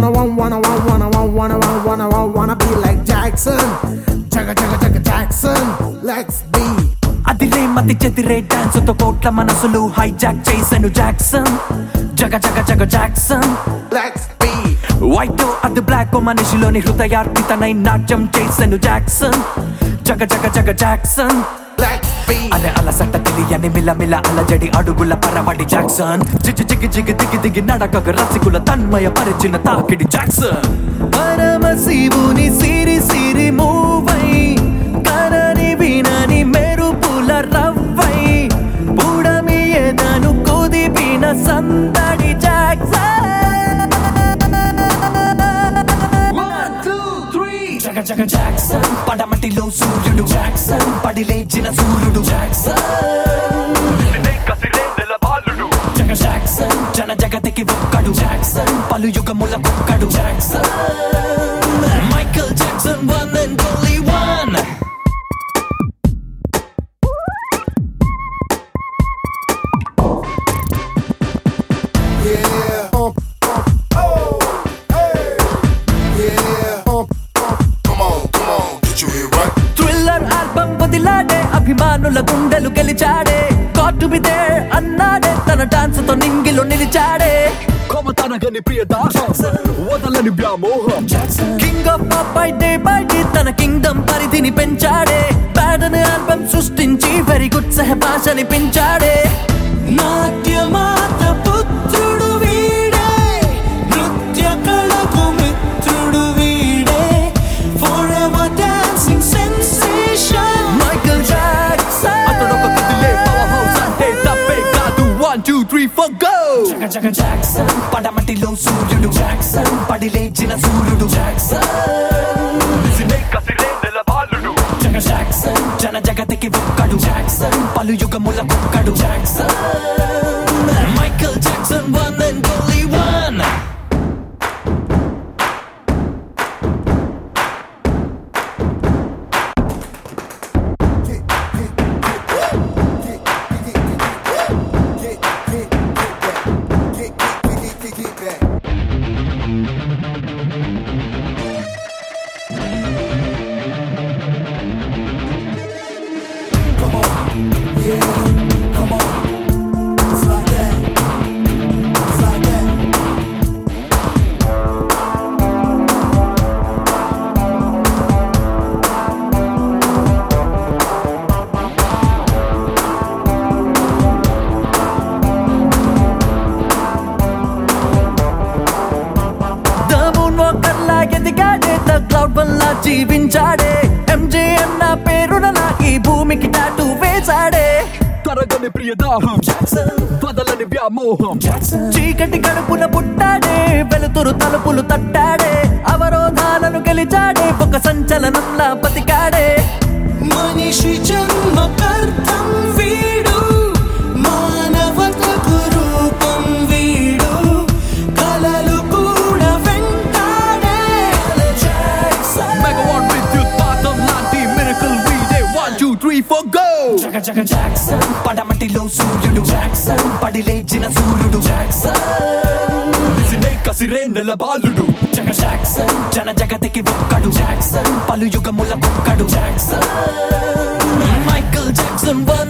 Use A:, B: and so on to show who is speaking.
A: wanna be like Jackson. Jagga jagga jagga Jackson. Let's be.
B: అదిరే మతి చెదిరే dance తో కోట్ల మనసులు హైజాక్ చేసాను జాక్సన్. జగ జగ జగ జాక్సన్.
A: Let's be.
B: వైట్ అది బ్లాక్ మనిషిలోని హృదయార్పితనై నాట్యం చేసాను జాక్సన్. జగ జగ జగ జాక్సన్.
A: Let's be.
B: అదే అలసట తెలియని మిలమిల అలజడి అడుగుల పరవడి జాక్సన్. జిగి జిగి జిగి దిగి దిగి నడకగ రసికుల తన్మయ పరిచిన తాకిడి జాక్సన్. పరమశివుని సిరి సిరి మూవై కనని వినని మెరుపుల రవ్వై బుడమి ఎదను కుదిపిన సందడి జాక్సన్. జగ జగ జాక్సన్. పడమటిలో సూర్యుడు జాక్సన్. పడి లేచిన సూర్యుడు జాక్సన్. జగ జాక్సన్. జన జగతికి ఒక్కడు జాక్సన్. పలు యుగముల ఒక్కడు Jackson. Michael Jackson one and only one. Thriller album వదిలాడే అభిమానుల గుండెలు గెలిచాడే. గాట్ టు బి దేర్ అన్నాడే తన డాన్స్ తో నింగిలో నిలిచాడే.
C: తనగని ప్రియదాసం వదలని వ్యామోహం
B: king of pop by day తన కింగ్డమ్ పరిధిని పెంచాడే. ప్యాటర్న్ ఆల్బమ్ సృష్టించి వెరీ గుడ్ సహభాషని పెంచాడే. నాట్యమాత పుత్రుడు వీడే. నృత్య కళకు మిత్రుడు వీడే. Forever dancing sensation Michael Jackson.
C: అతడొక కదిలే పవర్ హౌస్ అంటే తప్పే కాదు. 1 2 3 4 go.
B: జగ జగ జాక్సన్. పడమటిలో సూర్యుడు జాక్సన్. పడి లేచిన సూర్యుడు జాక్సన్. జగ జాక్సన్. జన జగతికి ఒక్కడు జాక్సన్. పలు యుగముల ఒక్కడు Jackson. Michael Jackson one and only one. Cloud వల్ల జీవించాడే. ఎంజే అన్న పేరున ఈ భూమికి టాటూ వేశాడే.
C: తరగని ప్రియదాహం వదలని వ్యామోహం
B: చీకటి కడుపున పుట్టాడే. వెలుతురు తలుపులు తట్టాడే. అవరోధాలను గెలిచాడే. ఒక సంచలనంలా బతికాడే. మనిషి జన్మకర్తం వీడు. మానవతకు రూపం వీడు. కలలు కూడా వెంటాడే.
C: మెగావాట్ విద్యుత్ పాతం లాంటి మిరకల్ వీడే. 1 2 3 4 go.
B: జగ జగ జాక్సన్. పడమటిలో సూర్యుడు జాక్సన్. పడి లేచిన సూర్యుడు జాక్సన్.
C: కసిరే నెల బాలుడు
B: జగ జాక్సన్. జన జగతికి ఒక్కడు జాక్సన్. పలు యుగముల ఒక్కడు జాక్సన్. Michael Jackson